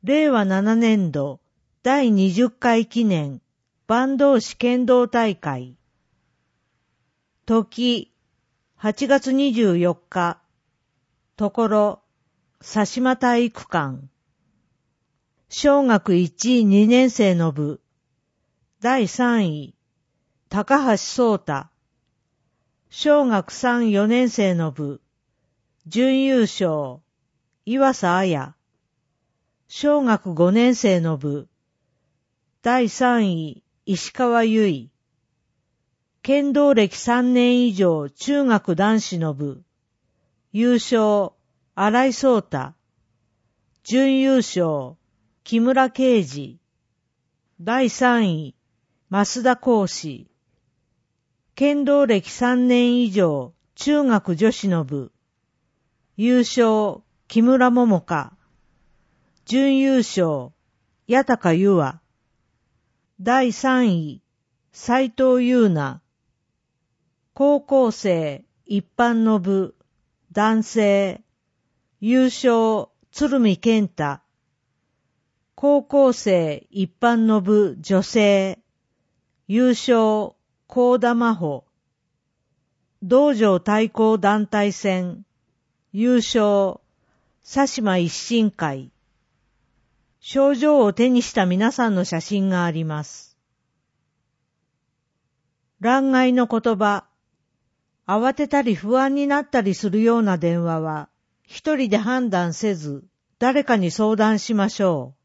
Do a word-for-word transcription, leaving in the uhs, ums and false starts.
れいわななねんどだいにじゅっかい記念坂東市剣道大会。時、はちがつにじゅうよっか。ところ、佐島体育館。小学いち、にねんせいの部。だいさんい、高橋壮太。小学さん、よねんせいの部。準優勝、岩佐彩。小学ごねんせいの部。だいさんい、石川由依。剣道歴さんねん以上中学男子の部。優勝、新井壮太。準優勝、木村敬二。だいさんい、増田浩志。剣道歴さんねん以上中学女子の部。優勝、木村桃香。準優勝、八高優愛。だいさんい、斉藤優奈。高校生、一般の部、男性。優勝、鶴見健太。高校生、一般の部、女性。優勝、幸田真帆。道場対抗団体戦。優勝、佐島一心会。賞状を手にした皆さんの写真があります。欄外の言葉。慌てたり不安になったりするような電話は、一人で判断せず、誰かに相談しましょう。